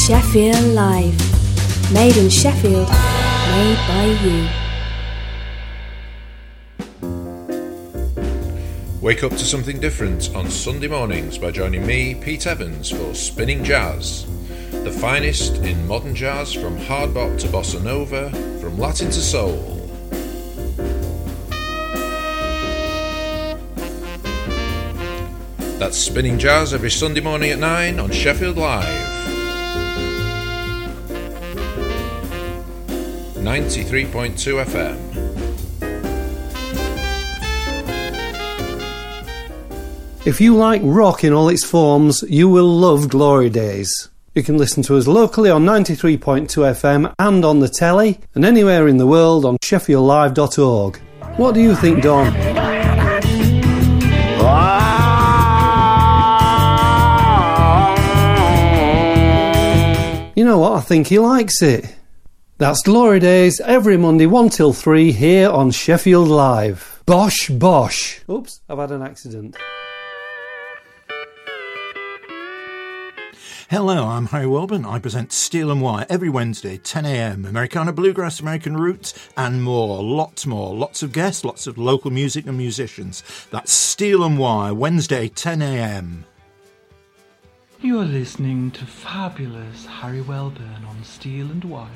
Sheffield Live. Made in Sheffield, made by you. Wake up to something different on Sunday mornings by joining me, Pete Evans, for Spinning Jazz. The finest in modern jazz, from hard bop to bossa nova, from Latin to soul. That's Spinning Jazz every Sunday morning at 9 on Sheffield Live. 93.2 FM. If you like rock in all its forms, you will love Glory Days. You can listen to us locally on 93.2 FM and on the telly, and anywhere in the world on sheffieldlive.org. What do you think, Don? You know what? I think he likes it. That's Glory Days every Monday 1 till 3 here on Sheffield Live. Bosh, bosh. Oops, I've had an accident. Hello, I'm Harry Welburn. I present Steel and Wire every Wednesday, 10 a.m. Americana Bluegrass, American Roots, and more. Lots more. Lots of guests, lots of local music and musicians. That's Steel and Wire, Wednesday, 10 a.m. You are listening to fabulous Harry Welburn on Steel and Wire.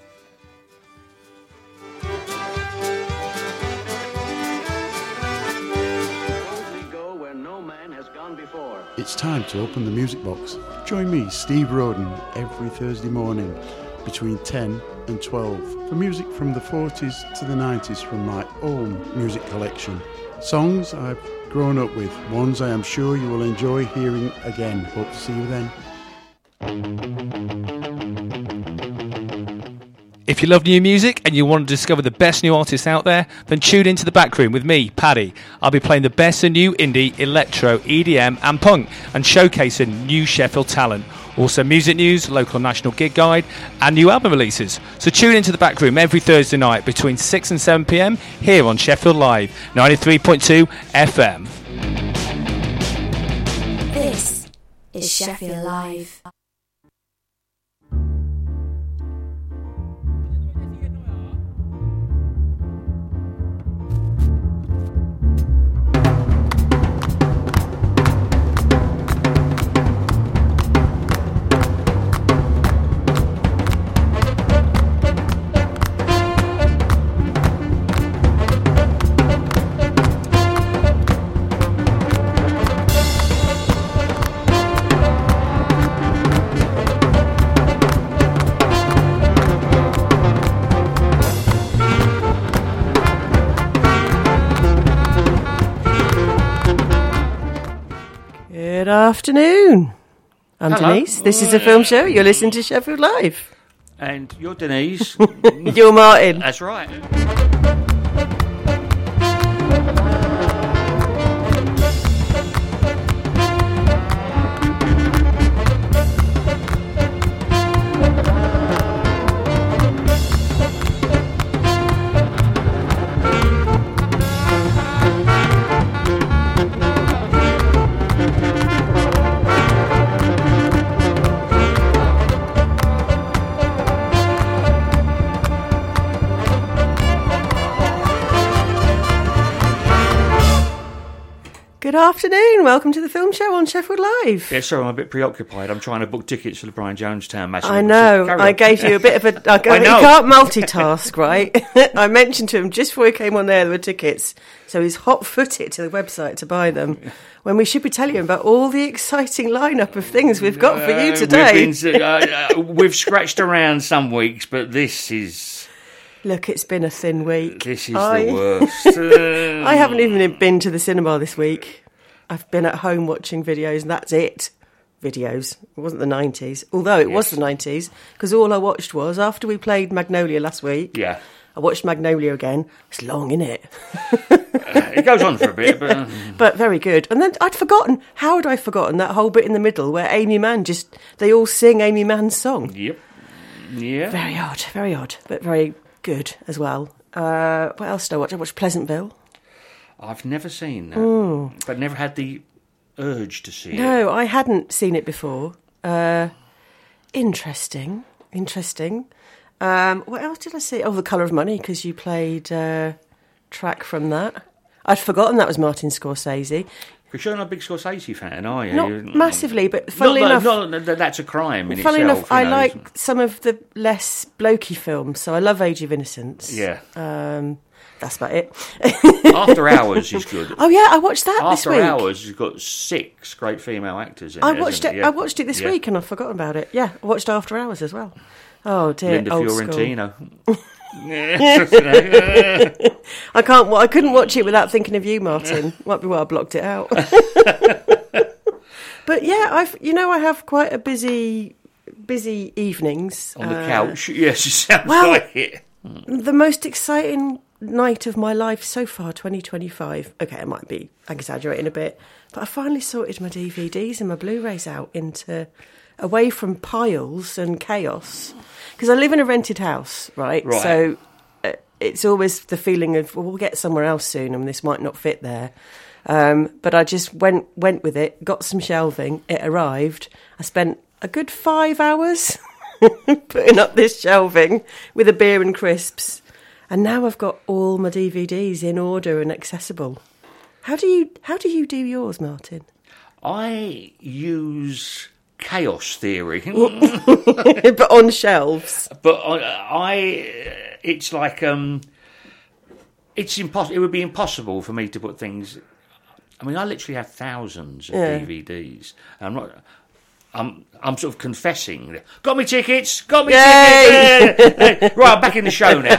It's time to open the music box. Join me, Steve Roden, every Thursday morning between 10 and 12 for music from the 40s to the 90s from my own music collection. Songs I've grown up with, ones I am sure you will enjoy hearing again. Hope to see you then. If you love new music and you want to discover the best new artists out there, then tune into The Back Room with me, Paddy. I'll be playing the best of new indie, electro, EDM and punk and showcasing new Sheffield talent. Also music news, local and national gig guide and new album releases. So tune into The Back Room every Thursday night between 6 and 7 p.m. here on Sheffield Live, 93.2 FM. This is Sheffield Live. Good afternoon. I'm Hello. Denise. This is a film show. You're listening to Sheffield Live. And you're Denise. You're Martin. That's right. Good afternoon. Welcome to the film show on Sheffield Live. Yeah, sorry, I'm a bit preoccupied. I'm trying to book tickets for the Brian Jonestown match. I know. I gave you a bit of a... You can't multitask, right? I mentioned to him just before he came on there were tickets. So he's hot-footed to the website to buy them. When we should be telling him about all the exciting lineup of things we've got for you today. We've scratched around some weeks, but this is... Look, it's been a thin week. This is the worst. I haven't even been to the cinema this week. I've been at home watching videos, and that's it. Videos. It wasn't the 90s. Although it was the 90s, because all I watched was, after we played Magnolia last week, yeah, I watched Magnolia again. It's long, isn't it? It goes on for a bit, but... But very good. And then I'd forgotten, how had I forgotten that whole bit in the middle where Amy Mann they all sing Amy Mann's song. Yep. Yeah. Very odd, but very good as well. What else did I watch? I watched Pleasantville. I've never seen that, but never had the urge to see it. No, I hadn't seen it before. Interesting. What else did I see? Oh, The Colour of Money, because you played a track from that. I'd forgotten that was Martin Scorsese. Because you're not a big Scorsese fan, are you? Not massively, but funnily enough... that's a crime in funnily itself. Enough, I like some of the less blokey films, so I love Age of Innocence. Yeah. That's about it. After Hours is good. Oh, yeah, I watched that this week. After Hours has got 6 great female actors in it. I watched it. Yeah. I watched it this week and I've forgotten about it. Yeah, I watched After Hours as well. Oh, dear. Linda Fiorentino. I couldn't watch it without thinking of you, Martin. Might be why I blocked it out. But yeah, I have quite a busy evenings on the couch. Yes, it sounds like it. The most exciting night of my life so far, 2025. Okay, I might be exaggerating a bit, but I finally sorted my DVDs and my Blu-rays out away from piles and chaos, because I live in a rented house, right? So it's always the feeling of, well, we'll get somewhere else soon and this might not fit there. But I just went with it, got some shelving, it arrived. I spent a good 5 hours putting up this shelving with a beer and crisps, and now I've got all my DVDs in order and accessible. How do you do yours, Martin? I use chaos theory, but on shelves. But it's like it's impossible. It would be impossible for me to put things. I mean, I literally have thousands of DVDs. I'm sort of confessing. Got me tickets. Got me tickets. Right, I'm back in the show now.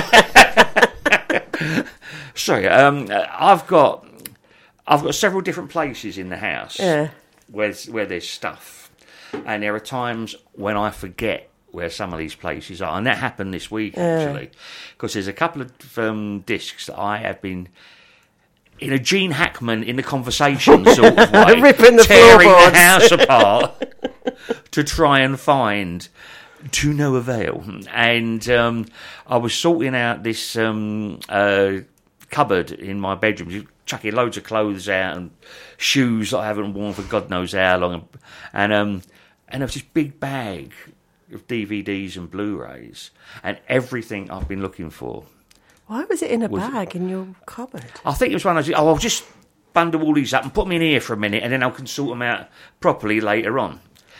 Right. Sorry, I've got several different places in the house where there's stuff, and there are times when I forget where some of these places are, and that happened this week actually, because there's a couple of discs that I have been, in a Gene Hackman in the conversation sort of way, ripping the tearing floorboards. the house apart to try and find, to no avail. And I was sorting out this cupboard in my bedroom, chucking loads of clothes out and shoes that I haven't worn for God knows how long, and there was this big bag of DVDs and Blu-rays and everything I've been looking for. Why was it in a bag in your cupboard? I think it was one of those, I'll just bundle all these up and put them in here for a minute, and then I can sort them out properly later on.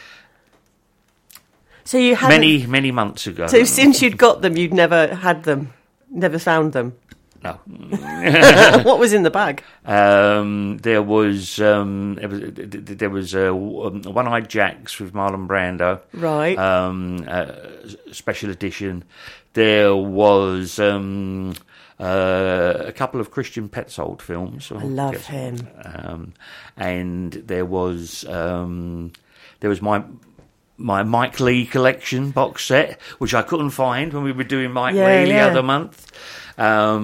So you had many months ago. So since you'd got them, you'd never had them, never found them? No. What was in the bag? There was One-Eyed Jacks with Marlon Brando. Right. Special edition. There was a couple of Christian Petzold films. I love him. And there was my Mike Leigh collection box set, which I couldn't find when we were doing Mike Leigh the other month. There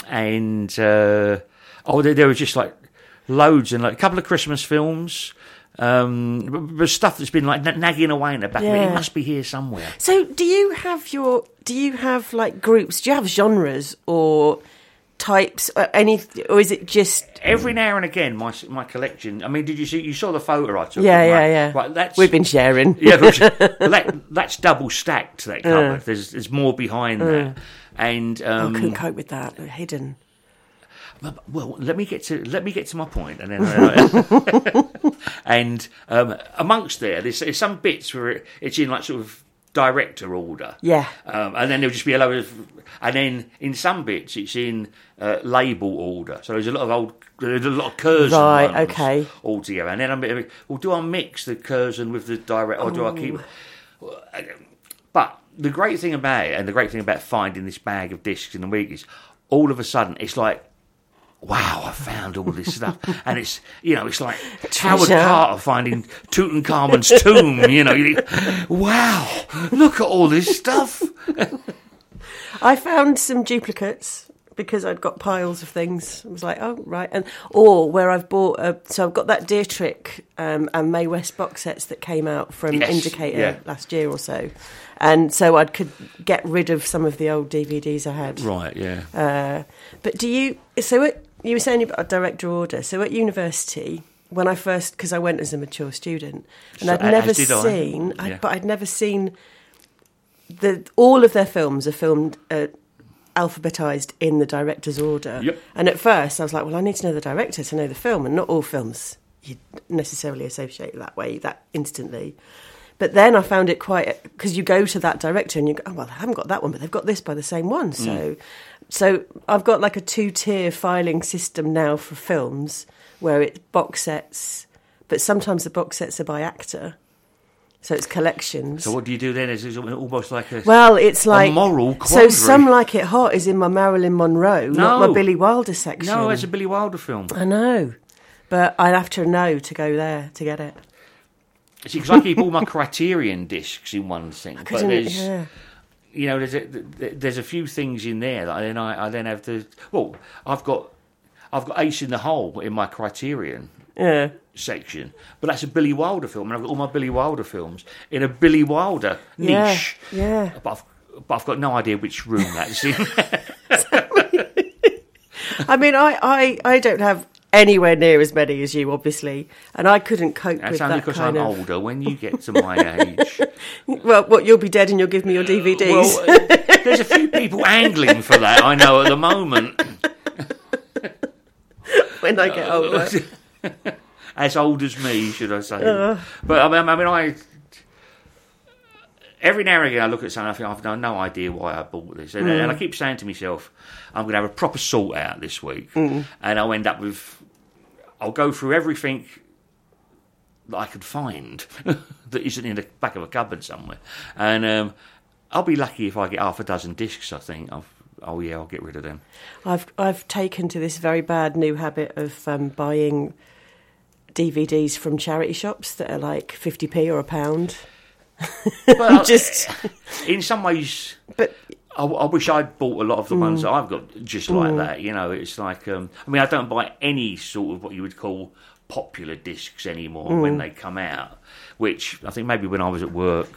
was just like loads, and like a couple of Christmas films. But stuff that's been like nagging away in the back of it. It must be here somewhere. So do you have like groups? Do you have genres or types or or is it just every now and again my collection? I mean, did you saw the photo I took? Yeah. Right, we've been sharing. Yeah, that's double stacked, that cupboard. There's more behind that. And I couldn't cope with that. They're hidden. Well, let me get to my point, and then and amongst there's some bits where it's in like sort of director order, and then there'll just be a load of, and then in some bits it's in label order. So there's a lot of Curzon ones altogether, and then do I mix the Curzon with the direct, or do I keep? But the great thing about it, and the great thing about finding this bag of discs in the week, is all of a sudden it's like, wow, I found all this stuff. And it's like Howard Carter finding Tutankhamun's tomb, you think, wow, look at all this stuff. I found some duplicates because I'd got piles of things. I was like, oh, right. Or where I've bought, so I've got that Dietrich and Mae West box sets that came out from Indicator last year or so. And so I could get rid of some of the old DVDs I had. Right, yeah. But you were saying about a director order. So at university, when I first, because I went as a mature student, and I'd never seen, but I'd never seen all of their films are filmed alphabetized in the director's order. Yep. And at first I was like, well, I need to know the director to know the film, and not all films you necessarily associate that way, that instantly. But then I found it quite, because you go to that director and you go, oh, well, I haven't got that one, but they've got this by the same one. So I've got like a 2-tier filing system now for films where it's box sets, but sometimes the box sets are by actor. So it's collections. So what do you do then? Is it almost like it's like a moral quandary? So Some Like It Hot is in my Marilyn Monroe, not my Billy Wilder section. No, it's a Billy Wilder film. I know, but I'd have to know to go there to get it. See, because I keep all my Criterion discs in one thing, but there's a few things in there that I then have to. Well, I've got Ace in the Hole in my Criterion section, but that's a Billy Wilder film, and I've got all my Billy Wilder films in a Billy Wilder niche. Yeah. But I've got no idea which room that's in. I mean, I don't have anywhere near as many as you, obviously, and I couldn't cope with that. That's only because I'm older. When you get to my age, well, you'll be dead and you'll give me your DVDs. Well, there's a few people angling for that, I know, at the moment. When I get older, as old as me, should I say? But I mean, every now and again I look at something, I think I've no idea why I bought this, and I keep saying to myself, I'm going to have a proper sort out this week, and I'll end up with. I'll go through everything that I could find that isn't in the back of a cupboard somewhere. And I'll be lucky if I get half a dozen discs, I think. I'll get rid of them. I've taken to this very bad new habit of buying DVDs from charity shops that are like 50p or £1. Well, just in some ways, but I wish I'd bought a lot of the ones that I've got just like that. You know, it's like I mean, I don't buy any sort of what you would call popular discs anymore when they come out. Which I think maybe when I was at work,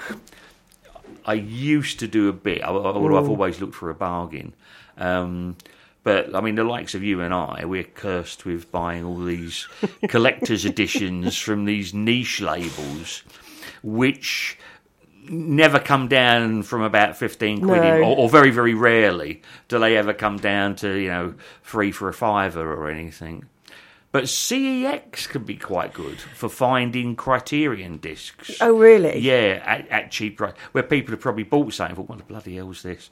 I used to do a bit. I've always looked for a bargain. But, I mean, the likes of you and I, we're cursed with buying all these collector's editions from these niche labels, which never come down from about 15 quid, or very, very rarely do they ever come down to, 3 for a £5 or anything. But CEX can be quite good for finding Criterion discs. Oh, really? Yeah, at cheap price. Where people have probably bought something and thought, what the bloody hell's this?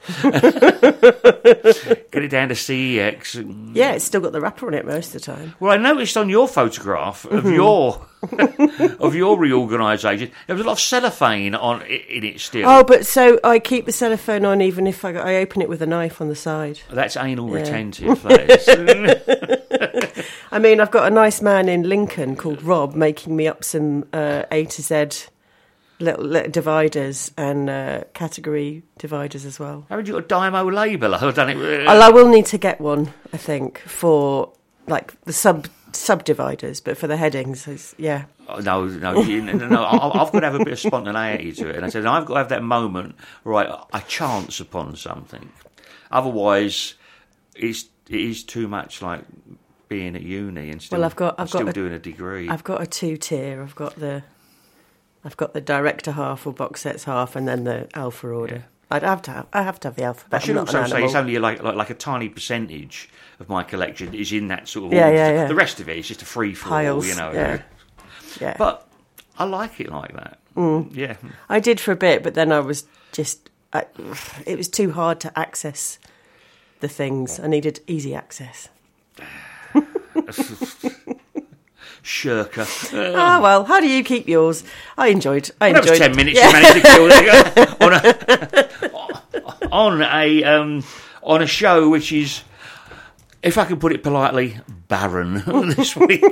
Get it down to CEX. Yeah, it's still got the wrapper on it most of the time. Well, I noticed on your photograph of your reorganisation, there was a lot of cellophane in it still. Oh, but so I keep the cellophane on even if I open it with a knife on the side. That's anal retentive, that is. I mean, I've got a nice man in Lincoln called Rob making me up some A to Z little dividers and category dividers as well. Haven't you got a Dymo labeler? I've done it. I will need to get one, I think, for like the subdividers, but for the headings, yeah. No. I've got to have a bit of spontaneity to it, and I said I've got to have that moment where I chance upon something. Otherwise, it is too much like being at uni and still, doing a degree. I've got a 2-tier. I've got the director half or box sets half, and then the alpha order. Yeah. I have to have the alphabet. I should also say it's only like a tiny percentage of my collection is in that sort of order. Yeah. The rest of it is just a free for all, Yeah. But I like it like that. Yeah. I did for a bit, but then I was just it was too hard to access the things. I needed easy access. Shirker. Well, how do you keep yours? I enjoyed. That was 10 minutes you managed to kill on a show which is, if I can put it politely, barren this week.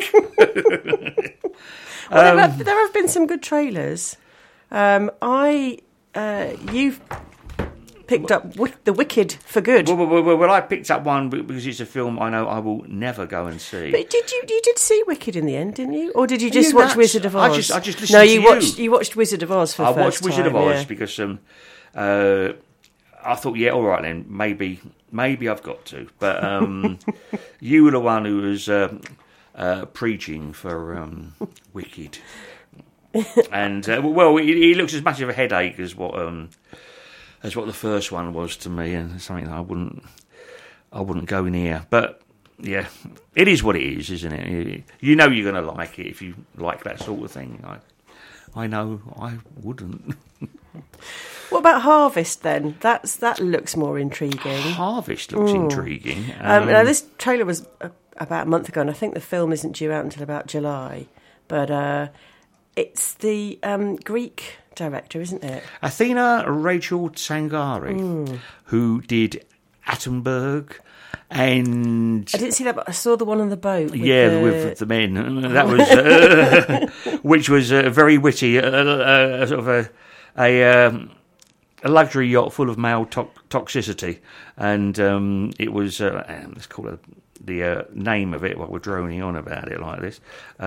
Well, there have been some good trailers. You've picked up The Wicked for good. Well, I picked up one because it's a film I know I will never go and see. But you did see Wicked in the end, didn't you? Or did you just watch Wizard of Oz? I just listened to you. You watched Wizard of Oz for the first time. I watched Wizard of Oz because I thought, all right then, maybe I've got to. But you were the one who was preaching for Wicked. And he looks as much of a headache as what the first one was to me, and something that I wouldn't go near. But yeah, it is what it is, isn't it? You know you're going to like it if you like that sort of thing. I know I wouldn't. What about Harvest then? That looks more intriguing. Harvest looks intriguing. Now this trailer was about a month ago, and I think the film isn't due out until about July. But it's the Greek director, isn't it? Athena Rachel Tsangari, who did Attenberg. And I didn't see that, but I saw the one on the boat. With the men. That was, which was very witty, sort of a luxury yacht full of male toxicity, and it was. Let's call it the name of it while we're droning on about it like this.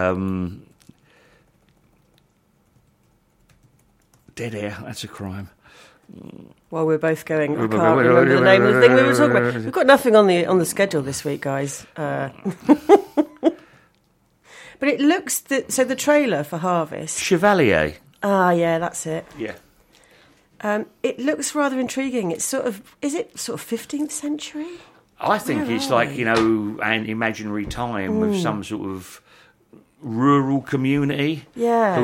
Dead air. That's a crime. Well, we're both going. I can't remember the name of the thing we were talking about. We've got nothing on the schedule this week, guys. But it looks so the trailer for Harvest. Chevalier. Ah, yeah, that's it. Yeah. It looks rather intriguing. It's is it 15th century? I think it's like an imaginary time with some sort of rural community. Yeah.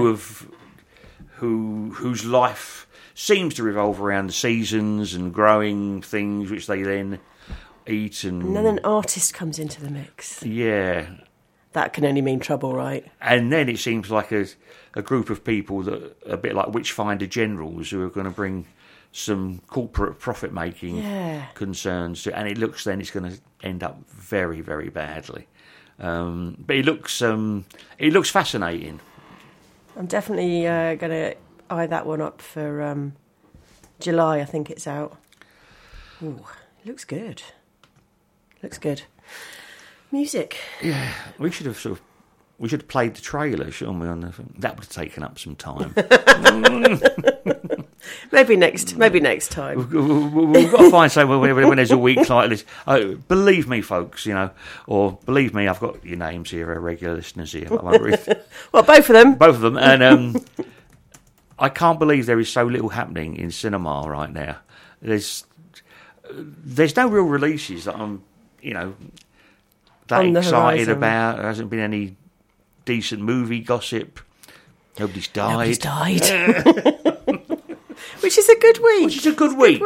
Whose life seems to revolve around the seasons and growing things which they then eat. And then an artist comes into the mix. Yeah. That can only mean trouble, right? And then it seems like a group of people that a bit like Witchfinder generals who are going to bring some corporate profit-making concerns to, and it looks then it's going to end up very, very badly. But it looks fascinating. I'm definitely going to eye that one up for July. I think it's out. Ooh, looks good. Looks good. Music. Yeah, we should have played the trailer, shouldn't we? That would have taken up some time. Maybe next time. We've got to find something when there's a week like this. Believe me, folks, or believe me, I've got your names here, regular listeners here. Well, both of them. Both of them, and I can't believe there is so little happening in cinema right now. There's no real releases that I'm, that excited about. There hasn't been any decent movie gossip. Nobody's died. Which is a good week. It's a good week.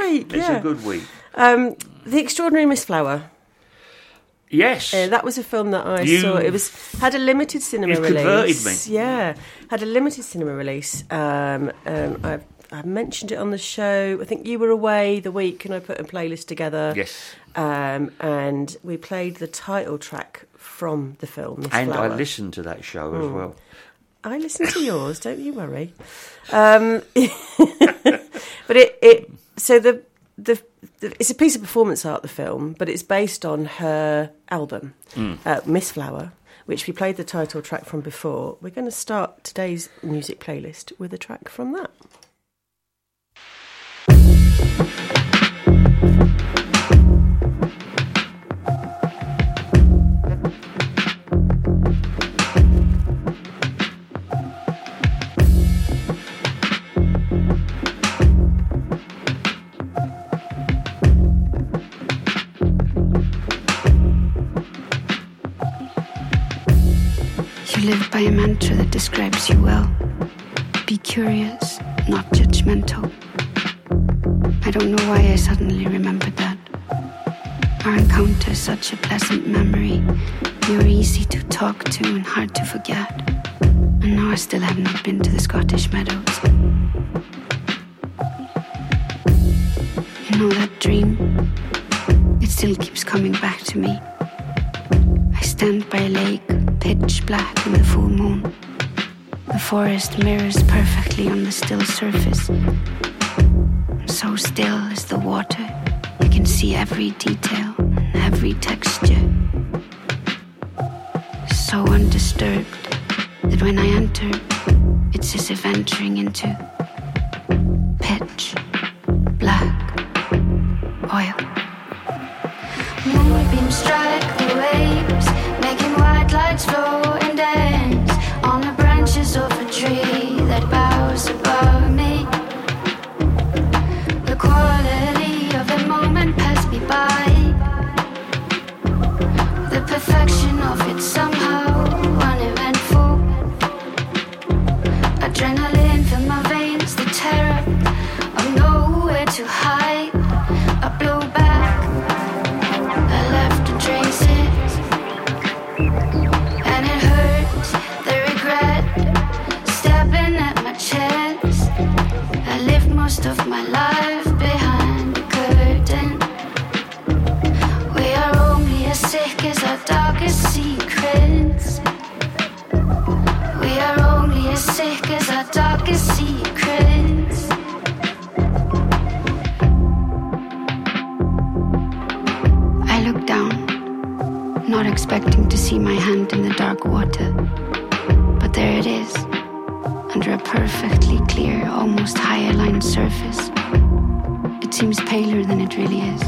The Extraordinary Miss Flower. Yes. That was a film that I saw. It had a limited cinema release. Converted me. Yeah. Had a limited cinema release. I mentioned it on the show. I think you were away the week and I put a playlist together. Yes. And we played the title track from the film, Miss Flower. I listened to that show as well. I listened to yours, don't you worry. But it's a piece of performance art, the film, but it's based on her album, Miss Flower, which we played the title track from before. We're going to start today's music playlist with a track from that. You live by a mantra that describes you well. Be curious, not judgmental. I don't know why I suddenly remembered that. Our encounter is such a pleasant memory. You were easy to talk to and hard to forget. And now I still have not been to the Scottish meadows. You know that dream? It still keeps coming back to me. I stand by a lake, pitch black in the full moon. The forest mirrors perfectly on the still surface. So still is the water. You can see every detail and every texture. So undisturbed that when I enter, it's as if entering into pitch black oil. Moonbeams strike the waves, making white lights flow. most of my life behind the curtain. We are only as sick as our darkest secrets. We are only as sick as our darkest secrets. I look down, not expecting to see my hand in the dark water. But there it is, under a perfectly clear, almost hyaline surface. It seems paler than it really is.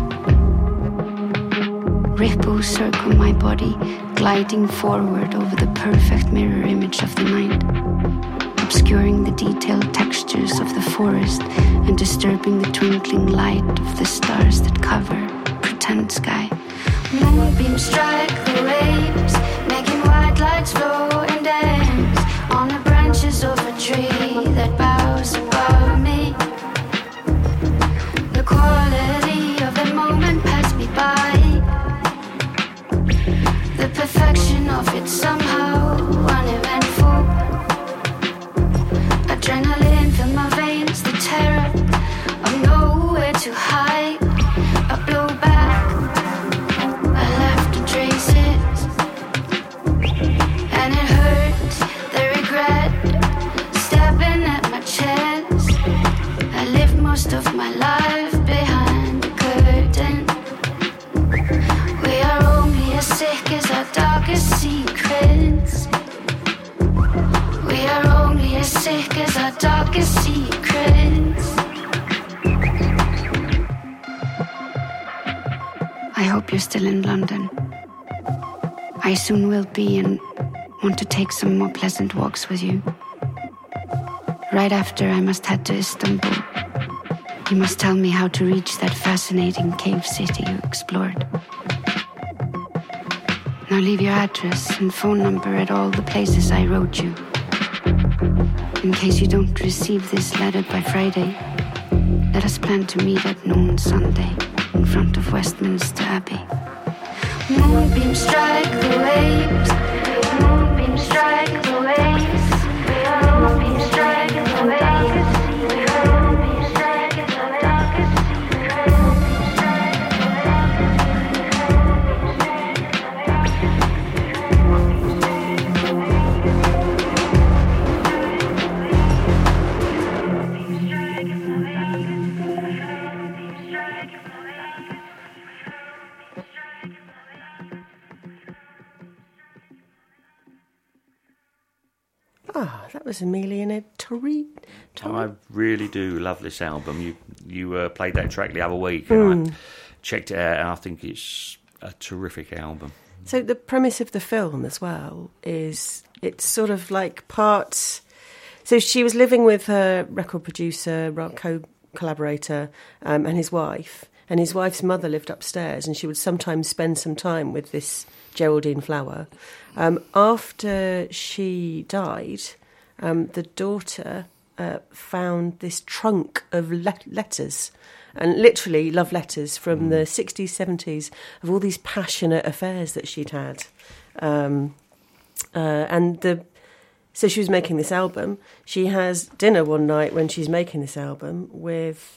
Ripples circle my body, gliding forward over the perfect mirror image of the night, obscuring the detailed textures of the forest and disturbing the twinkling light of the stars that cover pretend sky. Moonbeams strike the waves, making white lights flow in dams on the branches of a tree that bows above me. The quality of the moment passed me by. The perfection of it somehow uneventful. Adrenaline filled my veins, the terror of nowhere to hide. A blowback, I left the traces, and it hurts, the regret stabbing at my chest. I lived most of my life behind the curtain. We are only as sick as our darkest secrets. We are only as sick as our darkest secrets. I hope you're still in London. I soon will be and want to take some more pleasant walks with you. Right after, I must head to Istanbul. You must tell me how to reach that fascinating cave city you explored. Now leave your address and phone number at all the places I wrote you. In case you don't receive this letter by Friday, let us plan to meet at noon Sunday in front of Westminster Abbey. Moonbeams strike the waves. Moonbeams strike the waves. Moonbeams strike the waves. Moonbeams strike the darkest That was Amelia and Ed Torre. I really do love this album. You played that track the other week, and I checked it out, and I think it's a terrific album. So the premise of the film as well is it's sort of like parts. So she was living with her record producer, co-collaborator, and his wife. And his wife's mother lived upstairs, and she would sometimes spend some time with this Geraldine Flower. After she died, the daughter found this trunk of letters, and literally love letters from the 60s, 70s, of all these passionate affairs that she'd had. So she was making this album. She has dinner one night when she's making this album with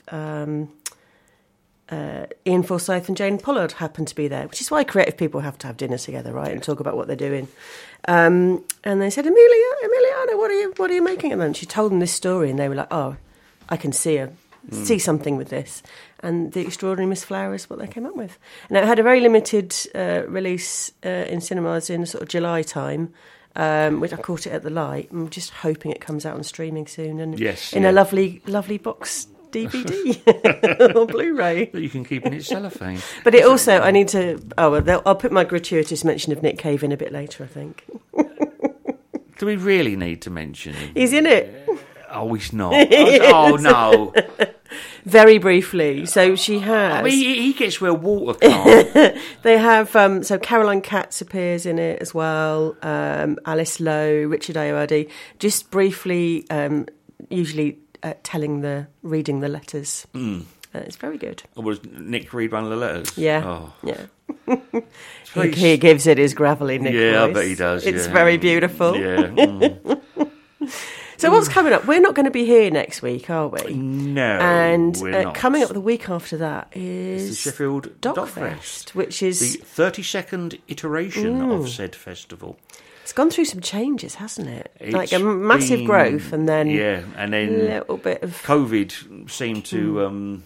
Ian Forsyth and Jane Pollard happened to be there, which is why creative people have to have dinner together, right, and talk about what they're doing. And they said, Emiliana, what are you making? And then she told them this story, and they were like, oh, I can see something with this. And The Extraordinary Miss Flower is what they came up with. And it had a very limited release in cinemas in sort of July time, which I caught it at the Light. I'm just hoping it comes out on streaming soon, and a lovely box DVD or Blu-ray that you can keep in its cellophane. But it also, I need to. I'll put my gratuitous mention of Nick Cave in a bit later, I think. Do we really need to mention him? He's in it. Oh, he's not. Oh no. Very briefly. So she has. I mean, he gets where water can't. They have. So Caroline Katz appears in it as well. Alice Lowe, Richard Ayoade. Just briefly, usually. Reading the letters. It's very good. Or was Nick read one of the letters? Yeah. Oh. Yeah. He gives it his gravelly Nick voice. I bet he does. It's very beautiful. Yeah. So what's coming up? We're not going to be here next week, are we? No, and we're not. Coming up the week after that is the Sheffield Dockfest, which is the 32nd iteration of said festival. It's gone through some changes, hasn't it? Like a massive growth, and then a little bit of COVID seemed to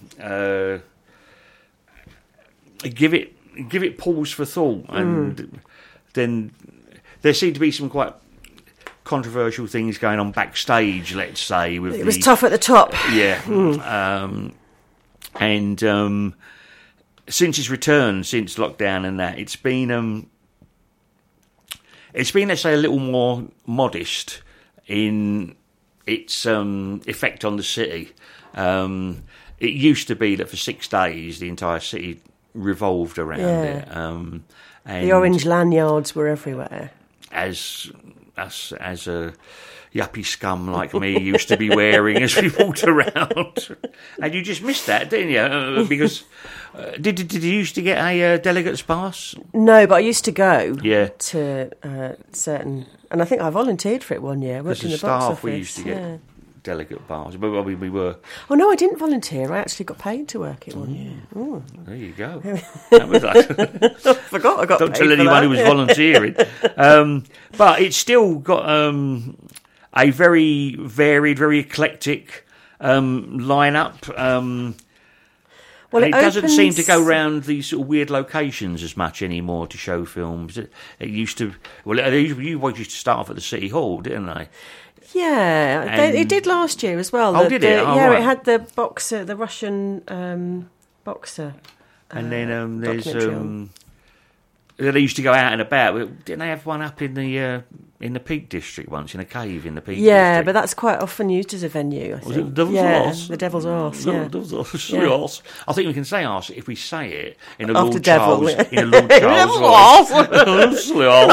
give it pause for thought, and then there seemed to be some quite controversial things going on backstage. Let's say it was tough at the top. And since its return, since lockdown and that, it's been let's say a little more modest in its effect on the city. It used to be that for 6 days the entire city revolved around it. And the orange lanyards were everywhere. As a yuppie scum like me used to be wearing as we walked around. And you just missed that, didn't you? Because did you used to get a delegate's pass? No, but I used to go to certain... And I think I volunteered for it one year. I worked in the box office. We used to get delegate passes, but we were... Oh, no, I didn't volunteer. I actually got paid to work it one year. Ooh. There you go. That was like... I forgot I got Don't paid tell for anyone that. who was volunteering. But it's still got a very varied, very eclectic lineup. Well, it doesn't seem to go around these sort of weird locations as much anymore to show films. It used to... Well, you always used to start off at the City Hall, didn't they? Yeah, it did last year as well. Did it? Right. It had the boxer, the Russian boxer. And then there's... They used to go out and about. Didn't they have one up in the Peak District once, in a cave in the Peak District? Yeah, but that's quite often used as a venue, I think. Was it the Devil's Arse? The Devil's Arse, yeah. Devil's Arse. I think we can say arse if we say it in a After Lord devil, Charles... yeah. In a Lord Charles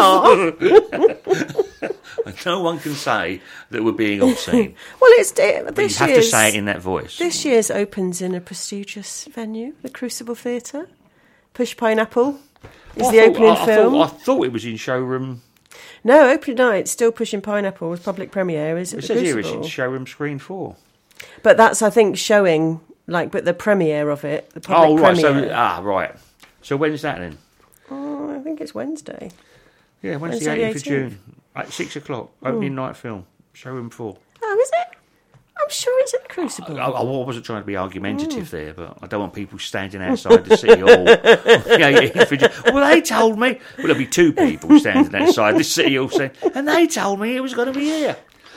voice. No one can say that we're being obscene. Well, you have to say it in that voice. This year's opens in a prestigious venue, the Crucible Theatre. Push Pineapple is the opening film. I thought it was in showroom. No, opening night, still Pushing Pineapple with public premiere is at It the says here Crucible. it's showroom screen 4. But that's, I think, showing, but the premiere of it, the public premiere. Right. So when's that then? Oh, I think it's Wednesday. Yeah, Wednesday 18th of June. At 6 o'clock, opening night film, showroom 4. Oh, is it? I'm sure it's at the Crucible. I wasn't trying to be argumentative there, but I don't want people standing outside the City Hall. Well, they told me. Well, there'll be 2 people standing outside the City Hall saying, and they told me it was going to be here.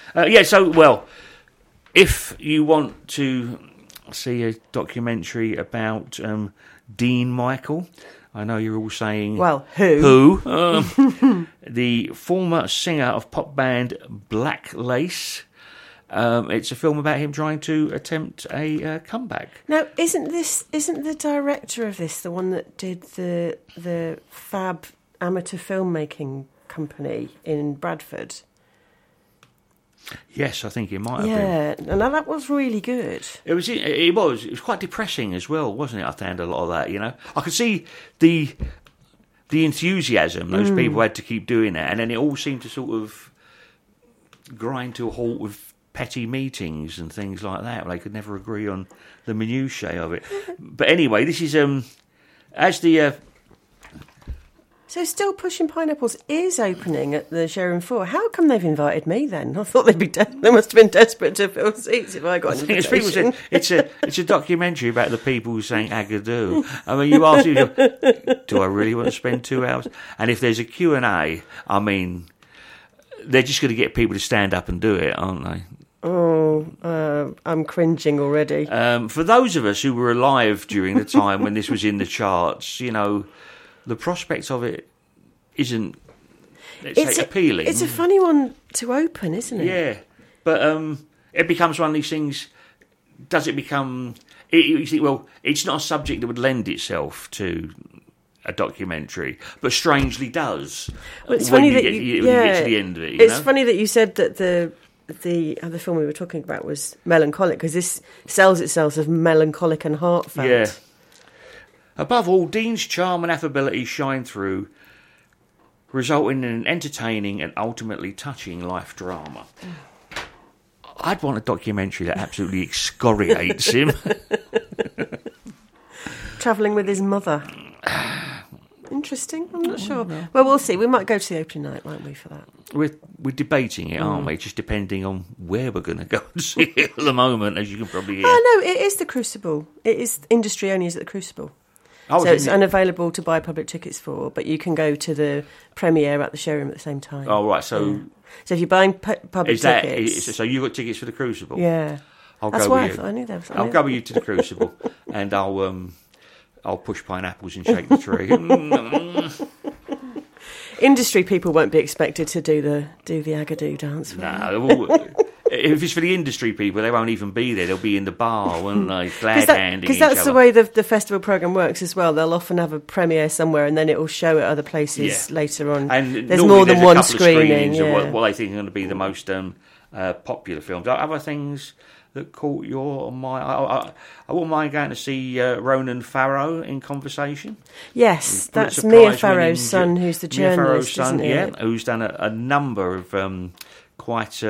If you want to see a documentary about Dean Michael... I know you're all saying... Well, who? The former singer of pop band Black Lace. It's a film about him trying to attempt a comeback. Now, isn't the director of this the one that did the Fab amateur filmmaking company in Bradford? Yes, I think it might have been. Yeah, and that was really good. It was quite depressing as well, wasn't it? I found a lot of that, I could see the enthusiasm those people had to keep doing that, and then it all seemed to sort of grind to a halt with petty meetings and things like that. They could never agree on the minutiae of it. But anyway, this is as the... So Still Pushing Pineapples is opening at the Showroom 4. How come they've invited me then? I thought they must have been desperate to fill seats if I got an invitation. It's a documentary about the people who sang Agadoo. I mean, you ask, do I really want to spend 2 hours? And if there's a Q&A, I mean, they're just going to get people to stand up and do it, aren't they? Oh, I'm cringing already. For those of us who were alive during the time when this was in the charts, the prospect of it isn't, let's say, appealing. It's a funny one to open, isn't it? Yeah, but it becomes one of these things. Does it become... You think, well, it's not a subject that would lend itself to a documentary, but strangely does. Well, it's funny that you get to the end of it. It's funny that you said that the other film we were talking about was melancholic, because this sells itself as melancholic and heartfelt. Yeah. Above all, Dean's charm and affability shine through, resulting in an entertaining and ultimately touching life drama. I'd want a documentary that absolutely excoriates him. Travelling with his mother. Interesting. I'm not sure. Well, we'll see. We might go to the opening night, won't we, for that? We're debating it, aren't we? Just depending on where we're going to go and see it at the moment, as you can probably hear. Oh, no, it is the Crucible. It is industry only is at the Crucible. So it's unavailable to buy public tickets for, but you can go to the premiere at the showroom at the same time. Oh, right. So if you're buying public tickets... So you got tickets for the Crucible? Yeah. That's why I knew that. I'll go with you to the Crucible, and I'll push pineapples and shake the tree. Industry people won't be expected to do the Agadoo dance. No, if it's for the industry people, they won't even be there. They'll be in the bar, won't they, glad-handing because that's the way the festival programme works as well. They'll often have a premiere somewhere, and then it will show at other places later on. And there's more than one screening. Of what they think are going to be the most popular films. Other things that caught your mind. I wouldn't mind going to see Ronan Farrow in Conversation. Yes, that's Mia Farrow's son, who's the journalist, isn't it? Yeah, who's done a number of quite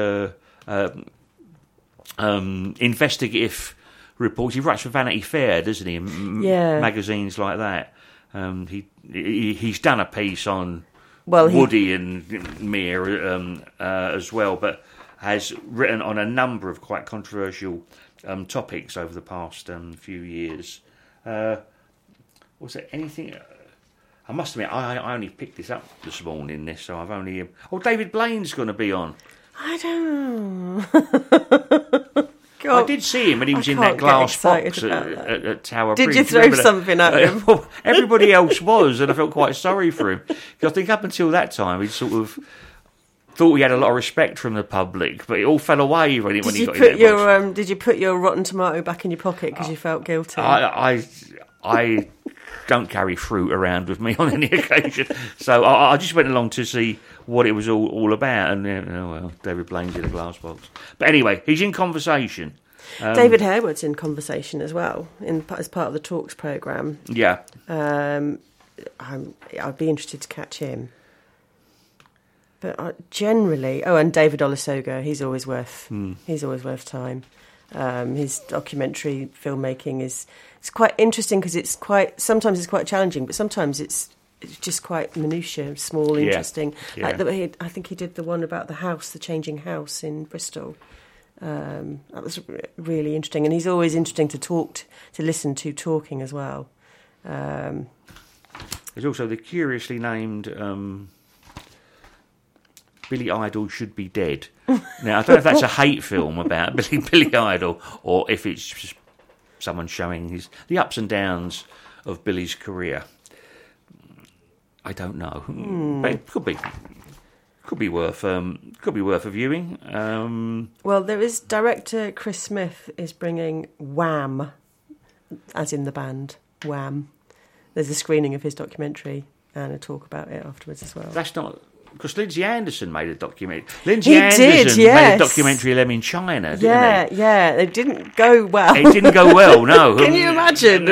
investigative reports. He writes for Vanity Fair, doesn't he? Magazines like that. He's done a piece on Woody and Mia as well, but has written on a number of quite controversial topics over the past few years. Was there anything... I must admit, I only picked this up this morning, so I've only... David Blaine's going to be on. I don't know. I did see him when he was in that glass box at Tower Bridge. Did you throw something at him? Everybody else was, and I felt quite sorry for him. Because I think up until that time, he sort of... thought he had a lot of respect from the public, but it all fell away when he got in that Did you put your rotten tomato back in your pocket because you felt guilty? I don't carry fruit around with me on any occasion, so I just went along to see what it was all about, and David Blaine's in a glass box. But anyway, he's in Conversation. David Harewood's in Conversation as well, as part of the Talks programme. Yeah. I'd be interested to catch him. But generally, and David Olusoga, he's always worth time. His documentary filmmaking it's quite interesting because sometimes it's quite challenging, but sometimes it's just quite minutiae, small, interesting. Yeah. I think he did the one about the changing house in Bristol. That was really interesting, and he's always interesting to listen to talking as well. There's also the curiously named. Billy Idol Should Be Dead. Now, I don't know if that's a hate film about Billy Idol or if it's just someone showing the ups and downs of Billy's career. I don't know, but it could be worth a viewing. Well, there is director Chris Smith is bringing Wham, as in the band Wham. There's a screening of his documentary and a talk about it afterwards as well. That's not. Because Lindsay Anderson made a documentary. Lindsay Anderson made a documentary of them in China, didn't he? Yeah. It didn't go well. It didn't go well, no. Can you imagine?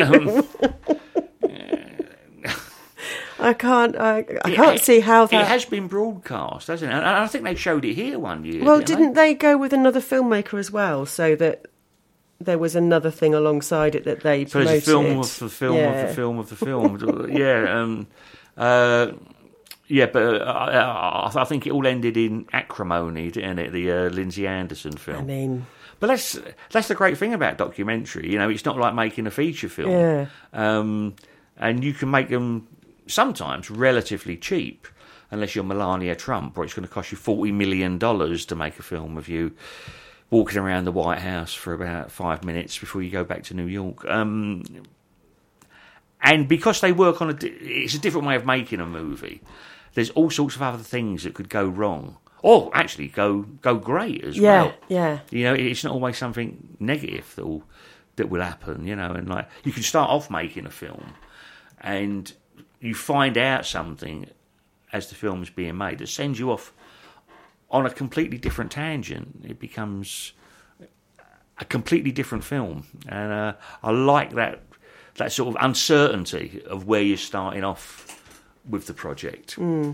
I can't see how that... It has been broadcast, hasn't it? And I think they showed it here one year. Well, didn't they go with another filmmaker as well, so that there was another thing alongside it that they promoted? So there's a film of the film of the film of the film. Yeah, but I think it all ended in acrimony, didn't it? The Lindsay Anderson film. I mean, but that's the great thing about documentary. It's not like making a feature film. Yeah. And you can make them sometimes relatively cheap, unless you're Melania Trump, or it's going to cost you $40 million to make a film of you walking around the White House for about 5 minutes before you go back to New York. And because they work on it's a different way of making a movie. There's all sorts of other things that could go wrong, or actually go great as well. Yeah. It's not always something negative that will happen. And like you can start off making a film, and you find out something as the film is being made that sends you off on a completely different tangent. It becomes a completely different film, and I like that sort of uncertainty of where you're starting off with the project.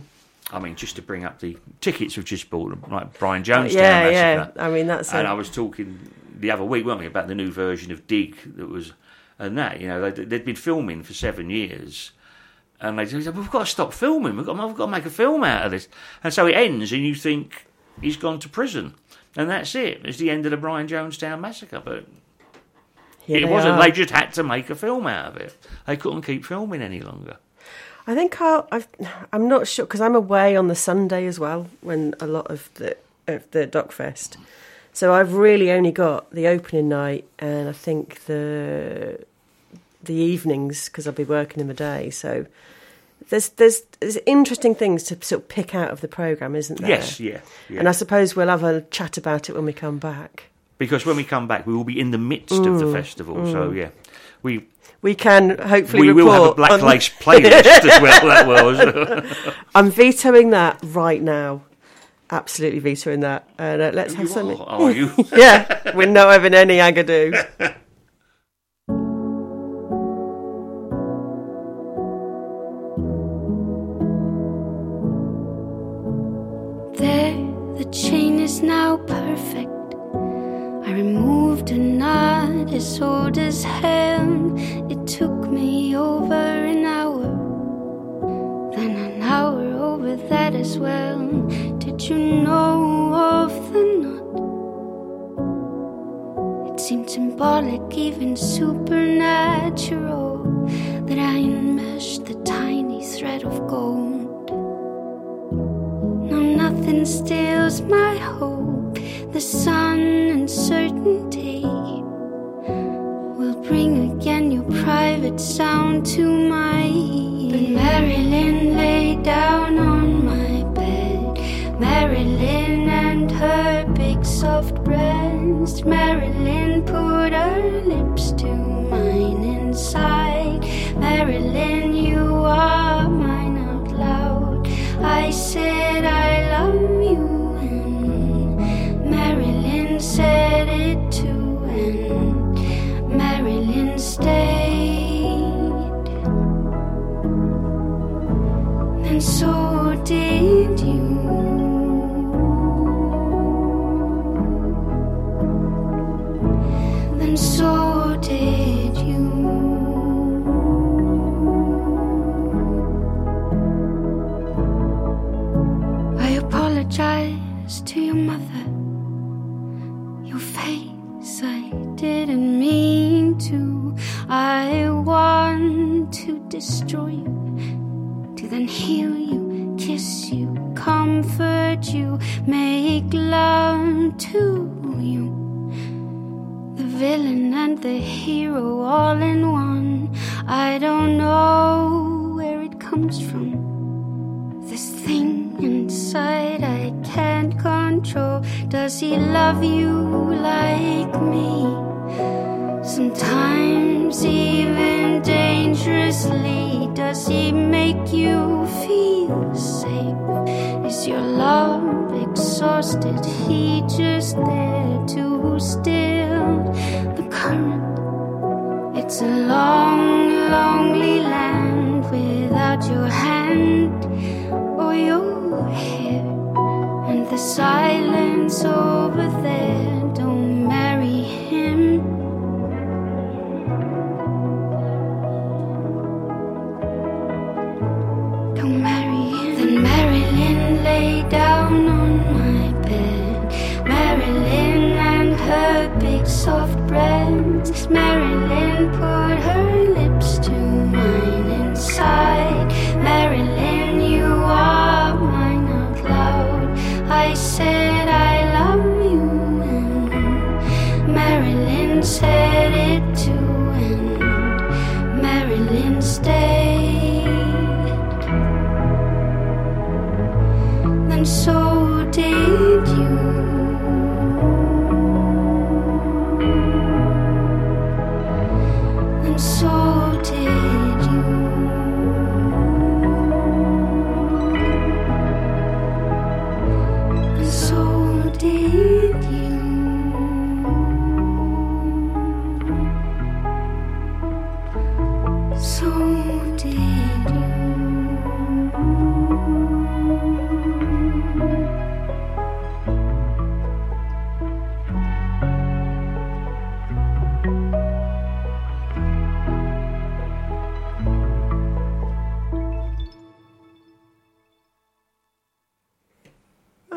I mean, just to bring up the tickets we've just bought, like Brian Jonestown Massacre. Yeah. I mean, that's. And I was talking the other week, weren't we, about the new version of Dig that was, and that, you know, they'd been filming for 7 years. And they said, we've got to stop filming. We've got to make a film out of this. And so it ends, and you think he's gone to prison, and that's it. It's the end of the Brian Jonestown Massacre. But it wasn't. They just had to make a film out of it. They couldn't keep filming any longer. I think I'm not sure, because I'm away on the Sunday as well when a lot of the Dockfest. So I've really only got the opening night and I think the evenings, because I'll be working in the day. So there's interesting things to sort of pick out of the programme, isn't there? Yes, yeah. And I suppose we'll have a chat about it when we come back. Because when we come back, we will be in the midst of the festival. So, yeah, we can hopefully report. We will have a Black Lace playlist as well. That was. I'm vetoing that right now. Absolutely vetoing that. And let's have something. Are you? Yeah, we're not having any Agadoo. The chain is now perfect. I removed a knot as old as hell. It took me over an hour, then an hour over that as well. Did you know of the knot? It seemed symbolic, even supernatural, that I enmeshed the tiny thread of gold. Now nothing steals my hope. The sun and certainty will bring again your private sound to my ear. But Marilyn lay down on my bed, Marilyn and her big soft breast. Marilyn put her lips to mine inside. Marilyn, you are mine out loud. I said I love you, Marilyn said it too, and Marilyn stayed. And so did you. Then so did you. I apologize to your mother. Your face, I didn't mean to. I want to destroy you, to then heal you, kiss you, comfort you, make love to you. The villain and the hero all in one. I don't know where it comes from. This thing inside I can't control. Does he love you like me? Sometimes even dangerously. Does he make you feel safe? Is your love exhausted? He just there to still the current. It's a long, lonely land without your hand or your hair, and the silence over there. Don't marry him. Don't marry him. Then Marilyn lay down on my bed, Marilyn and her big soft breasts. Marilyn put her lips to mine inside. Marilyn, you are mine out loud. I said I love you, and Marilyn said it too, and Marilyn stayed. Then so did you. And so did you. And so did you. So did you.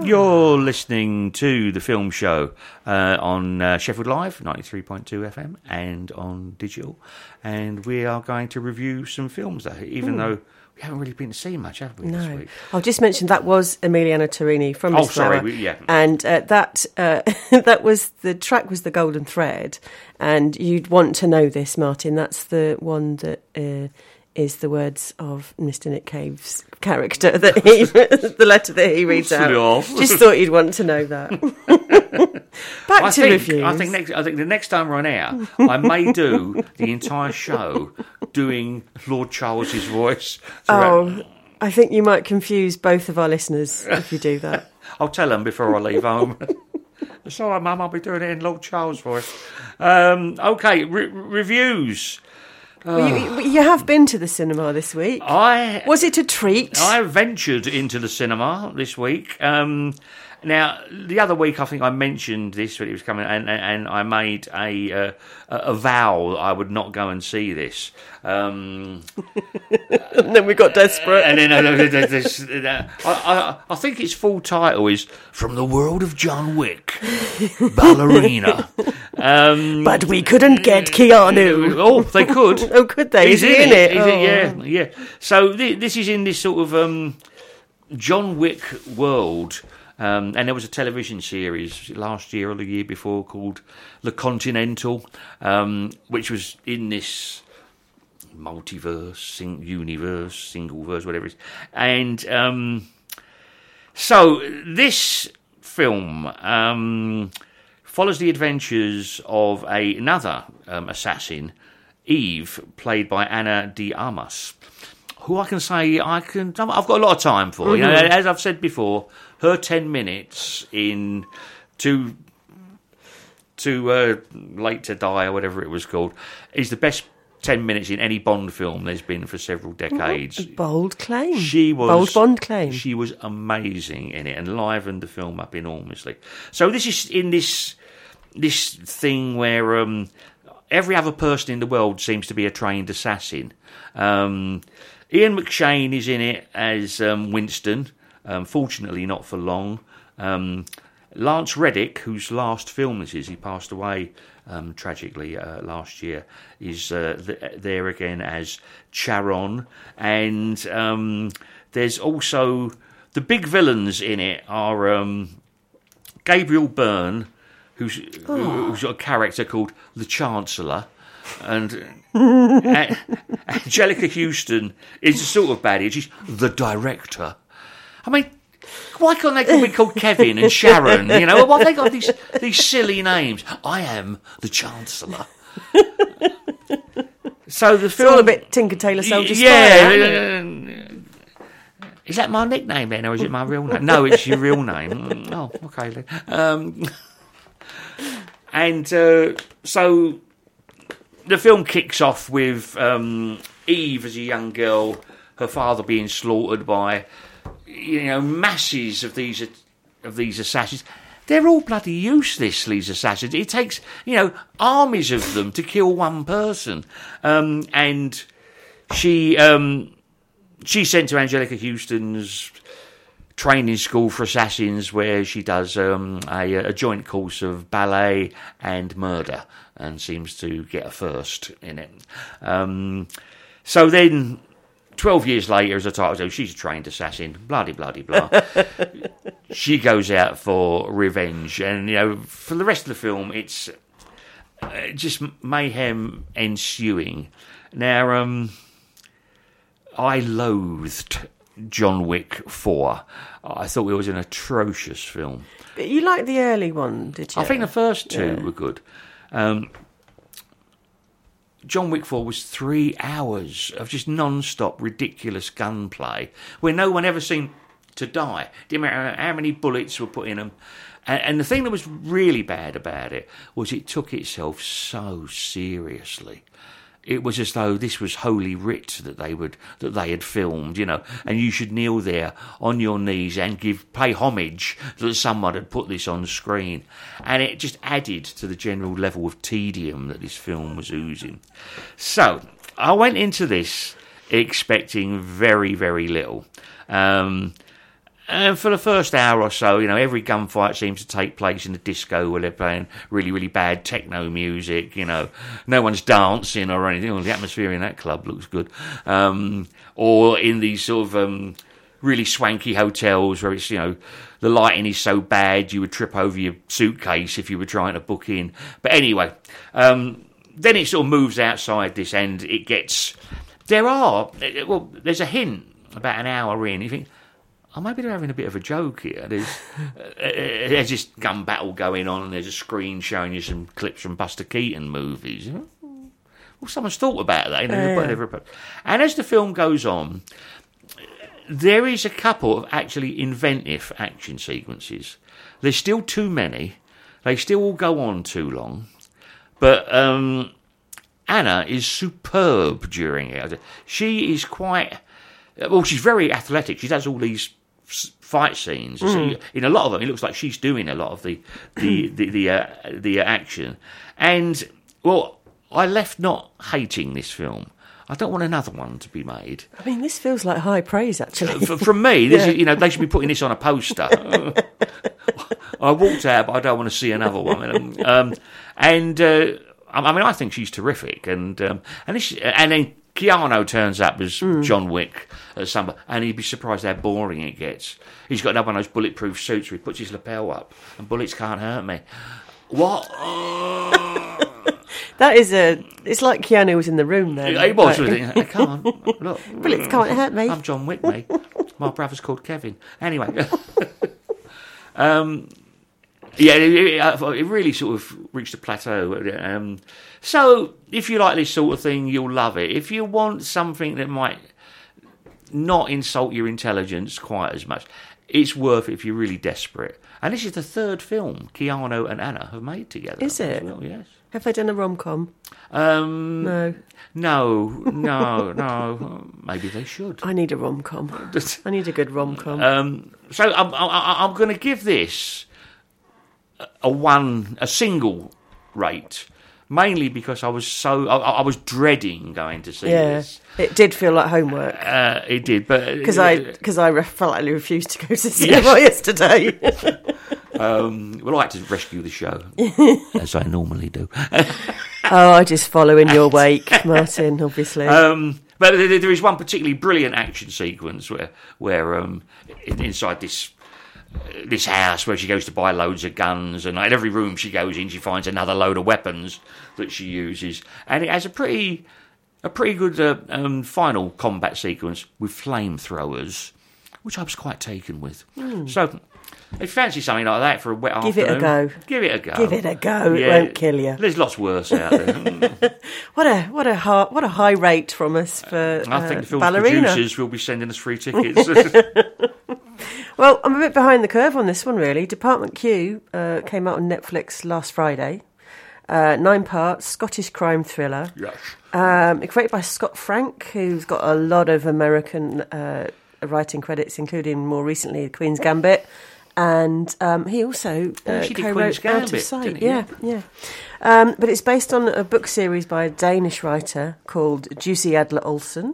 You're listening to the film show on Sheffield Live, 93.2 FM, and on digital. And we are going to review some films, though, even though we haven't really been to see much, have we, this week? I'll just mention that was Emiliana Torini from Miss Flower. Yeah. And that was, the track was The Golden Thread. And you'd want to know this, Martin. That's the one that is the words of Mr. Nick Cave's character, that he, the letter that he reads out. Just thought you'd want to know that. Back to reviews. I think the next time we're on air, I may do the entire show doing Lord Charles's voice. I think you might confuse both of our listeners if you do that. I'll tell them before I leave home. It's all right, Mum, I'll be doing it in Lord Charles' voice. Okay, reviews. Well, you have been to the cinema this week. Was it a treat? I ventured into the cinema this week. Now, the other week, I think I mentioned this when it was coming, and I made a vow that I would not go and see this. And then we got desperate. And then I think its full title is From the World of John Wick, Ballerina. But we couldn't get Keanu. Oh, they could. Oh, could they? Is he in it? Yeah. So this is in this sort of John Wick world. And there was a television series last year or the year before called The Continental, which was in this multiverse, universe, single verse, whatever it is. And so this film follows the adventures of another assassin, Eve, played by Ana de Armas, who I've got a lot of time for. You know, as I've said before, her 10 minutes in Too Late to Die, or whatever it was called, is the best 10 minutes in any Bond film there's been for several decades. Bold claim. Bold Bond claim. She was amazing in it and livened the film up enormously. So this is in this thing where every other person in the world seems to be a trained assassin. Ian McShane is in it as Winston. Fortunately, not for long. Lance Reddick, whose last film this is, he passed away tragically last year, is there again as Charon. And there's also the big villains in it are Gabriel Byrne, who's got a character called the Chancellor. And Angelica Houston is a sort of baddie. She's the director. I mean, why can't they be called Kevin and Sharon? You know, why have they got these silly names? I am the Chancellor. So the film, it's all a bit Tinker Tailor Soldier Spy. Yeah. Is that my nickname then, or is it my real name? No, it's your real name. Oh, okay then. And so the film kicks off with Eve as a young girl, her father being slaughtered by, masses of these assassins. They're all bloody useless, these assassins. It takes, armies of them to kill one person. And she's sent to Angelica Houston's training school for assassins, where she does a joint course of ballet and murder, and seems to get a first in it. So then, 12 years later, as the title says, she's a trained assassin, blah-de-blah-de-blah. She goes out for revenge, and, for the rest of the film, it's just mayhem ensuing. Now, I loathed John Wick 4. I thought it was an atrocious film. But you liked the early one, did you? I think the first two were good. John Wick 4 was 3 hours of just non-stop ridiculous gunplay where no one ever seemed to die. Didn't matter how many bullets were put in them. And the thing that was really bad about it was it took itself so seriously. It was as though this was Holy Writ that they had filmed, and you should kneel there on your knees and pay homage that someone had put this on screen. And it just added to the general level of tedium that this film was oozing. So I went into this expecting very, very little. And And for the first hour or so, every gunfight seems to take place in a disco where they're playing really, really bad techno music. No one's dancing or anything. Well, the atmosphere in that club looks good. Or in these sort of really swanky hotels where it's, the lighting is so bad you would trip over your suitcase if you were trying to book in. But anyway, then it sort of moves outside this and it gets... There's a hint about an hour in. You think... maybe they're having a bit of a joke here. There's this gun battle going on and there's a screen showing you some clips from Buster Keaton movies. Well, someone's thought about that. And as the film goes on, there is a couple of actually inventive action sequences. There's still too many. They still all go on too long. But Anna is superb during it. She is quite... Well, she's very athletic. She does all these fight scenes. So in a lot of them, it looks like she's doing a lot of the action. And well, I left not hating this film. I don't want another one to be made. I mean, this feels like high praise, actually. From me, this is, they should be putting this on a poster. I walked out, but I don't want to see another one. I think she's terrific, and then Keanu turns up as John Wick at some, and he'd be surprised how boring it gets. He's got another one of those bulletproof suits where he puts his lapel up, and bullets can't hurt me. What? It's like Keanu was in the room then. He was. I can't. Look. Bullets can't hurt me. I'm John Wick, mate. My brother's called Kevin. Anyway. It really sort of reached a plateau. So, if you like this sort of thing, you'll love it. If you want something that might not insult your intelligence quite as much, it's worth it if you're really desperate. And this is the third film Keanu and Anna have made together. Is it? Well, yes. Have they done a rom-com? No. Maybe they should. I need a rom-com. I need a good rom-com. So I'm going to give this a single rate, mainly because I was dreading going to see this. It did feel like homework. It did, but because I felt like I refused to go to cinema yesterday. Well, I had to rescue the show, as I normally do. I just follow in your wake, Martin, obviously. But there is one particularly brilliant action sequence where inside this house where she goes to buy loads of guns, and in every room she goes in, she finds another load of weapons that she uses, and it has a pretty good final combat sequence with flamethrowers, which I was quite taken with. So, if you fancy something like that for a wet afternoon, give it a go. Yeah, it won't kill you. There's lots worse out there. What a high rate from us for I think the film's Ballerina. producers will be sending us free tickets. Well, I'm a bit behind the curve on this one, really. Department Q came out on Netflix last Friday. 9 parts, Scottish crime thriller. Yes. Created by Scott Frank, who's got a lot of American writing credits, including more recently The Queen's Gambit. And he also co-wrote Out of Sight. Yeah. But it's based on a book series by a Danish writer called Jussi Adler-Olsen.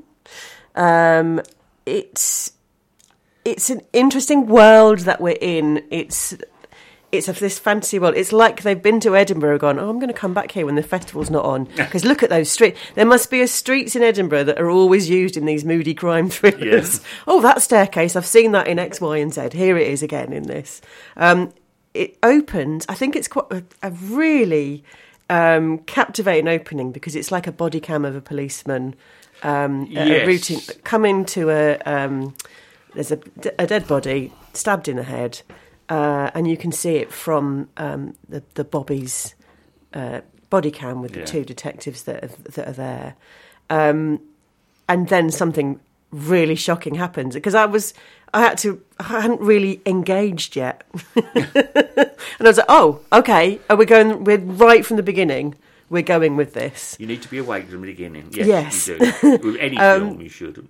It's an interesting world that we're in. It's this fantasy world. It's like they've been to Edinburgh and gone, I'm going to come back here when the festival's not on. Because look at those streets. There must be streets in Edinburgh that are always used in these moody crime thrillers. Yeah. Oh, that staircase, I've seen that in X, Y and Z. Here it is again in this. It opens, I think it's quite a really captivating opening because it's like a body cam of a policeman a routine, coming to there's a dead body stabbed in the head. And you can see it from the Bobby's body cam with the 2 detectives that are there. And then something really shocking happens because I hadn't really engaged yet. And I was like, oh, okay, we're right from the beginning. We're going with this. You need to be awake from the beginning. Yes. You do. With any film, you should.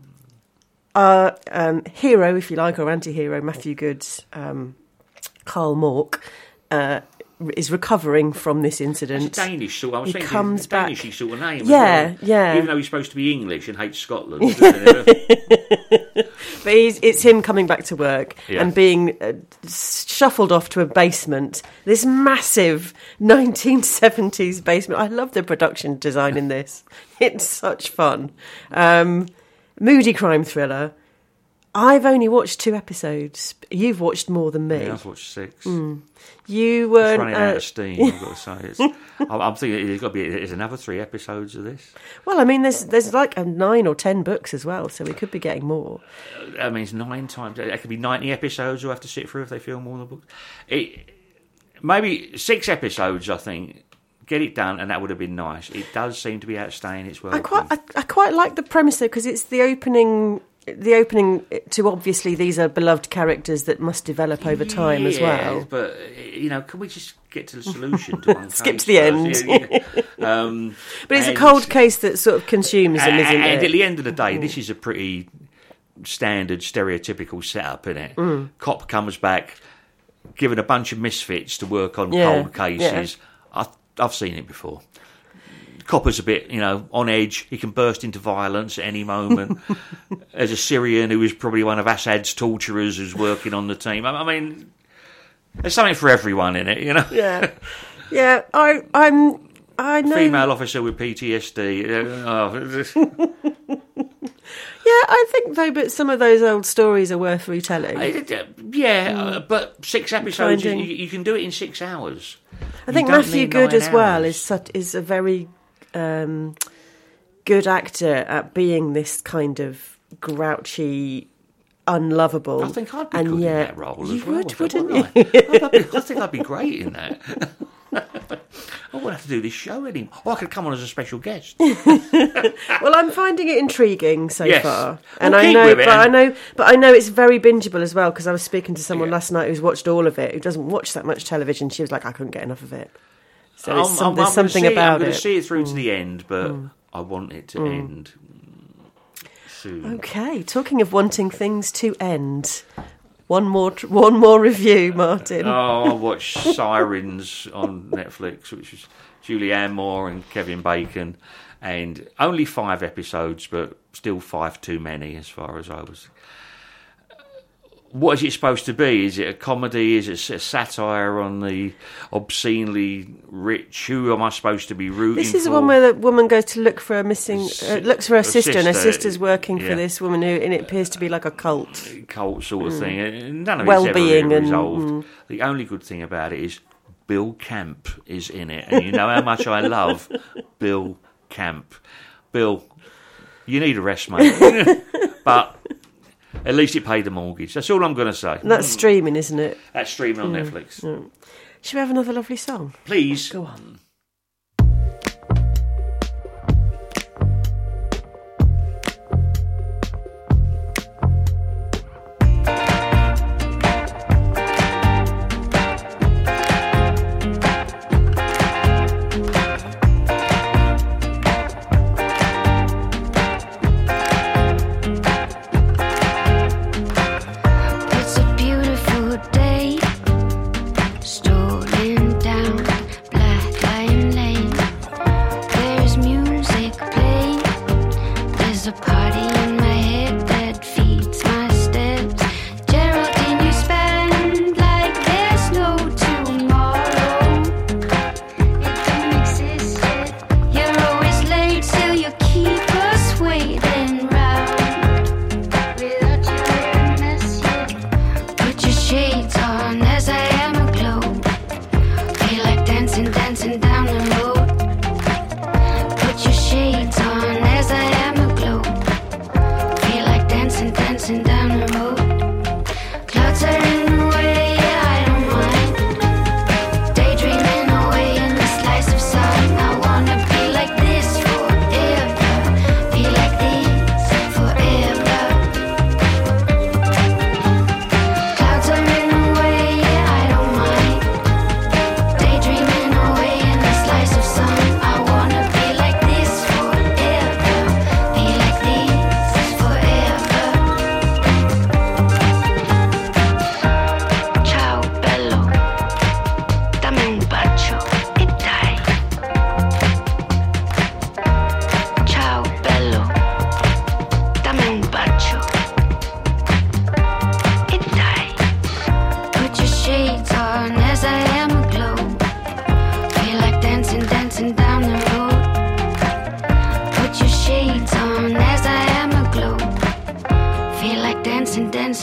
Hero, if you like, or anti-hero, Matthew Good's Carl Mork is recovering from this incident. It's a Danish sort. I was thinking comes back. Danish sort of name. Yeah. Even though he's supposed to be English and hates Scotland. But it's him coming back to work and being shuffled off to a basement. This massive 1970s basement. I love the production design in this. It's such fun. Moody crime thriller. I've only watched 2 episodes. You've watched more than me. Yeah, I've watched 6. You weren't running out of steam. I've got to say, I'm thinking there's got to be. There's another 3 episodes of this. Well, I mean, there's like 9 or 10 books as well, so we could be getting more. I mean, it's 9 times. It could be 90 episodes you'll have to sit through if they film all the books. Maybe 6 episodes, I think. Get it done, and that would have been nice. It does seem to be outstaying its welcome. I quite like the premise though, because it's the opening to obviously these are beloved characters that must develop over time as well. But can we just get to the solution to one skip to the end? But it's a cold case that sort of consumes them, isn't it? And at the end of the day, this is a pretty standard, stereotypical setup, isn't it? Cop comes back, given a bunch of misfits to work on cold cases. Yeah. I've seen it before. Copper's a bit, on edge. He can burst into violence at any moment. There's a Syrian who is probably one of Assad's torturers who's working on the team. I mean, there's something for everyone in it, Yeah, yeah. I know. Female officer with PTSD. Yeah, I think though, but some of those old stories are worth retelling. But 6 episodes, you can do it in 6 hours. I think Matthew Good as well is a very good actor at being this kind of grouchy, unlovable. I think I'd be good in that role as well. Wouldn't you? I think I'd be great in that. I won't have to do this show anymore. I could come on as a special guest. Well, I'm finding it intriguing so far, and I know it's very bingeable as well. Because I was speaking to someone last night who's watched all of it, who doesn't watch that much television. She was like, I couldn't get enough of it. So there's something about it. I'm going to see it through to the end, but I want it to end soon. Okay, talking of wanting things to end. One more review, Martin. I watched Sirens on Netflix, which is Julianne Moore and Kevin Bacon, and only 5 episodes, but still 5 too many as far as I was. What is it supposed to be? Is it a comedy? Is it a satire on the obscenely rich? Who am I supposed to be rooting for? This is the one where the woman goes to look for looks for her sister, and her sister's working for this woman who, and it appears to be like a cult sort of thing. And none of it's ever really resolved. The only good thing about it is Bill Camp is in it, and you know how much I love Bill Camp. Bill, you need a rest, mate, but. At least it paid the mortgage. That's all I'm going to say. And that's streaming, isn't it? That's streaming on Netflix. Should we have another lovely song? Please. Go on. dancing down the road. Put your shades on as I am aglow.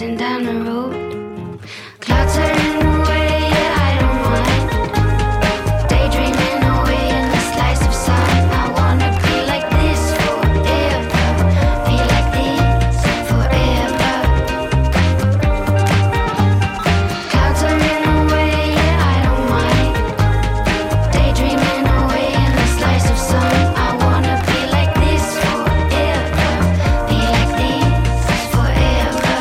racing down the road. Clouds are in the way, I don't mind. Daydreaming away in the slice of sun. I wanna be like this forever. Be like this forever. Clouds are in the way, I don't mind. Daydreaming away in the slice of sun. I wanna be like this forever. Be like this forever.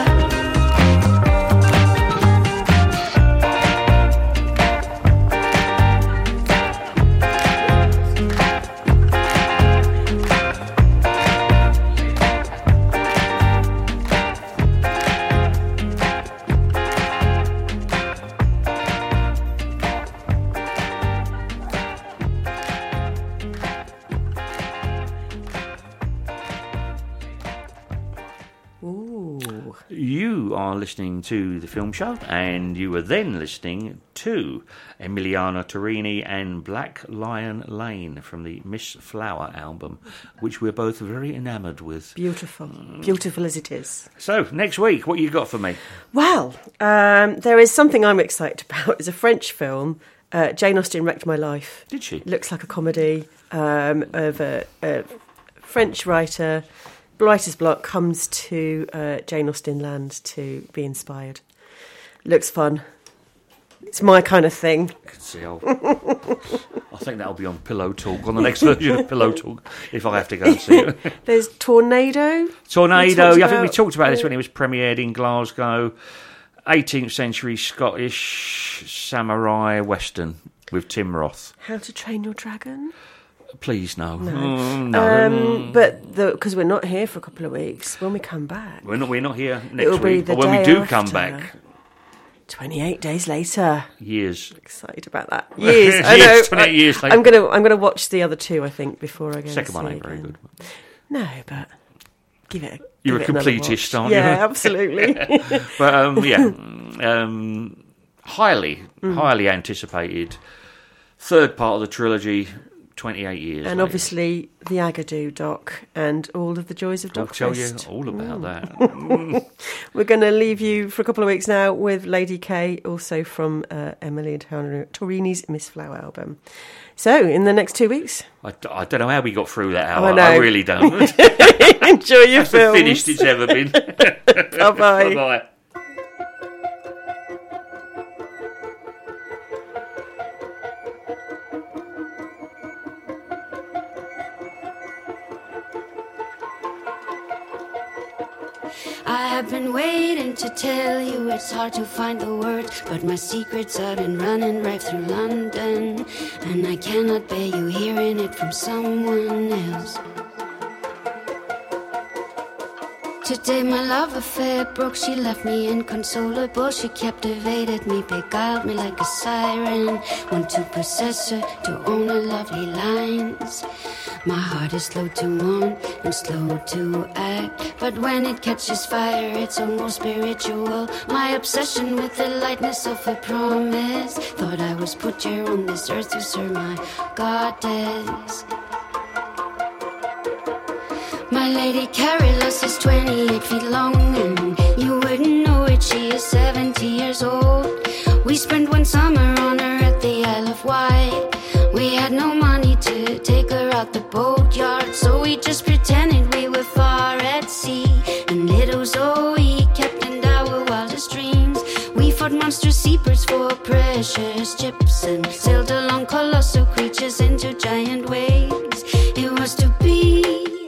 Ooh. You are listening to The Film Show, and you were then listening to Emiliano Torrini and Black Lion Lane from the Miss Flower album, which we're both very enamoured with. Beautiful. Beautiful as it is. So, next week, what you got for me? Well, there is something I'm excited about. It's a French film. Jane Austen wrecked my life. Did she? It looks like a comedy of a French writer. Writer's block comes to Jane Austen land to be inspired. Looks fun. It's my kind of thing. I can see. I think that'll be on Pillow Talk, on the next version of Pillow Talk, if I have to go and see it. There's Tornado. Tornado, yeah, I think we talked about this when it was premiered in Glasgow. 18th century Scottish samurai western with Tim Roth. How to Train Your Dragon. Please, no. No. But because we're not here for a couple of weeks, when we come back... We're not here next it'll be week. the But when day we do after. come back... 28 days later. Years. Excited about that. Years. I know. Yes, 28 years later. I'm gonna watch the other two, I think, before I go. Second one and see ain't very again. good. No, but give it. You're give a it another completist, watch. aren't you? Yeah, absolutely. But highly anticipated third part of the trilogy. 28 years. And later. obviously the Agadoo doc and all of the joys of I'll tell you Dogfist. all about that. We're going to leave you for a couple of weeks now with Lady K, also from Emily Torrini's Miss Flower album. So, in the next 2 weeks... I don't know how we got through that hour. I know. I really don't. Enjoy your That's the films. finished it's ever been. Bye-bye. Bye-bye. I have been waiting to tell you, it's hard to find the words, but my secrets have been running right through London, and I cannot bear you hearing it from someone else. Today my love affair broke, she left me inconsolable. She captivated me, beguiled me like a siren. Want to possess her, to own her lovely lines. My heart is slow to want and slow to act, but when it catches fire it's almost spiritual. My obsession with the lightness of a promise. Thought I was put here on this earth to serve my goddess. My lady Carolus is 28 feet long, and you wouldn't know it, she is 70 years old. We spent one summer on her at the Isle of Wight. We had no money to take her out the boatyard, so we just pretended